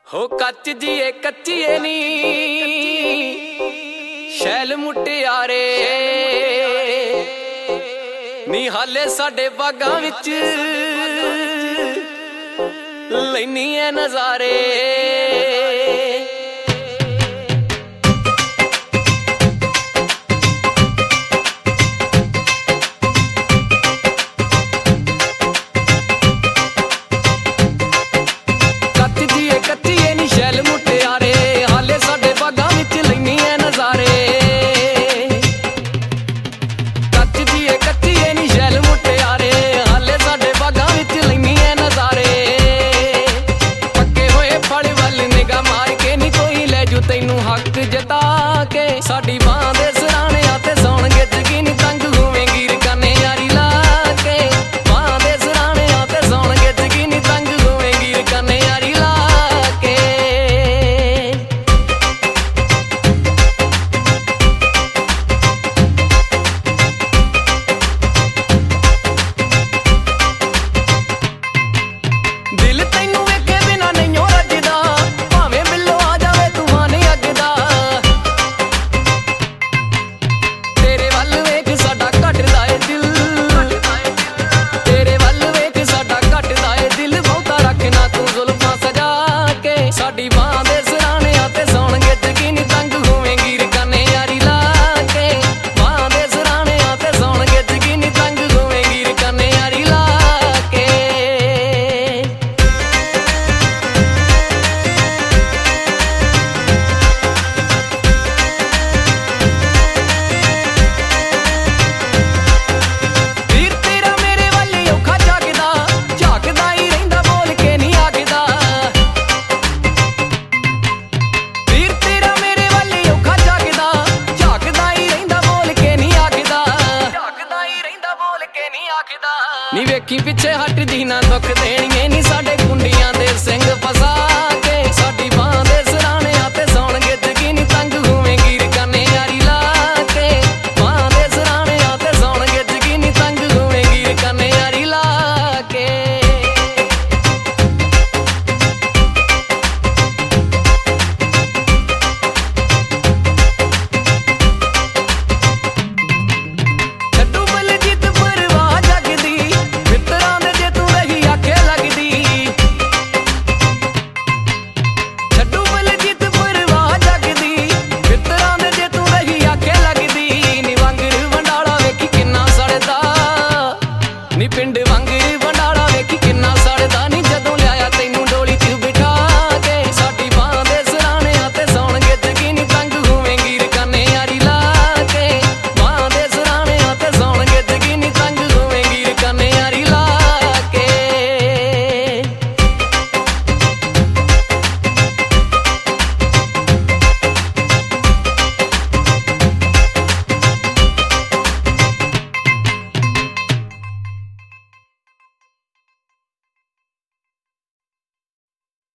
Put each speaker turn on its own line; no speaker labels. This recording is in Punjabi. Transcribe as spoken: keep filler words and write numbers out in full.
ਹੋ ਕੱਚ ਜੀਏ ਕੱਚੀਏ ਨੀ ਸ਼ੈਲ ਮੁਟਿਆਰੇ ਨੀ ਹਾਲੇ ਸਾਡੇ ਬਾਗਾਂ ਵਿੱਚ ਲੈਨੀ ਐ ਨਜ਼ਾਰੇ। ਤੈਨੂੰ ਹੱਕ ਜਤਾ ਕੇ ਸਾਡੀ ਬਾਂਹ ਦੇ ਸਰਾਣਿਆਂ ਤੇ ਸੌਣਗੇ ਜਗੀਨ ਤੰਗ ਹੋਵੇਂਗੀ ਰਕਾਨੇ ਯਾਰੀ ਲਾ ਕੇ। ਬਾਂਹ ਦੇ ਸਰਾਣਿਆਂ ਤੇ ਸੌਣਗੇ ਜਗੀਨ ਤੰਗ ਹੋਵੇਂਗੀ ਰਕਾਨੇ ਯਾਰੀ ਲਾ ਕੇ। ਦਿਲ ਤੈਨੂੰ ਵੇਖੇ ਬਿਨਾ ਨਹੀਂ ਹੋ ਰੱਜਦਾ, ਭਾਵੇਂ ਬਿੱਲੋ ਆ ਜਾਵੇ ਤੂਫਾਨ ਅੱਗਦਾ। ਤੇਰੇ ਵੱਲ ਵੇਖ ਸਾਡਾ ਘਟਦਾ ਏ ਦਿਲ, ਤੇਰੇ ਵੱਲ ਵੇਖ ਸਾਡਾ ਘਟਦਾ ਏ ਦਿਲ। ਬਹੁਤਾ ਰੱਖਣਾ ਤੂੰ ਜ਼ੁਲਫਾਂ ਸਜਾ ਕੇ ਸਾਡੀ ਬਾਂਹ ਦੇ ਸਰਾਣਿਆਂ ਤੇ ਸੌਣਗੇ ਜਗੀਨ ਤੰਗ ਹੋਵੇਂਗੀ ਰਕਾਨੇ ਯਾਰੀ ਲਾ ਕੇ। ਬਾਂਹ ਦੇ ਸਰਾਣਿਆਂ ਤੇ ਸੌਣਗੇ ਜਗੀਨ ਤੰਗ ਹੋਵੇਂਗੀ ਰਕਾਨੇ ਯਾਰੀ ਲਾ ਕੇ। ਵੀਰ ਤੇਰਾ ਮੇਰੇ ਵੱਲ ਔਖਾ ਝਾਕਦਾ, ਝਾਕਦਾ ਹੀ ਰਹਿੰਦਾ ਬੋਲ ਕੇ ਨਹੀਂ ਆਖਦਾ। ਵੀਰ ਤੇਰਾ ਮੇਰੇ ਵੱਲ ਔਖਾ ਝਾਕਦਾ, ਝਾਕਦਾ ਹੀ ਰਹਿੰਦਾ ਬੋਲ ਕੇ ਨਹੀਂ ਆਖਦਾ। ਝਾਕਦਾ ਹੀ ਰਹਿੰਦਾ ਬੋਲ ਕੇ ਨਹੀਂ ਆਖਦਾ। ਨੀ ਵੇਖੀ ਪਿੱਛੇ ਹਟਦੀ ਨਾ ਦੁੱਖ ਦੇਣੀਏ ਨੀ ਸਾਡੇ ਕੁੰਡੀਆਂ ਦੇ ਸਿੰਘ ਫਸਾ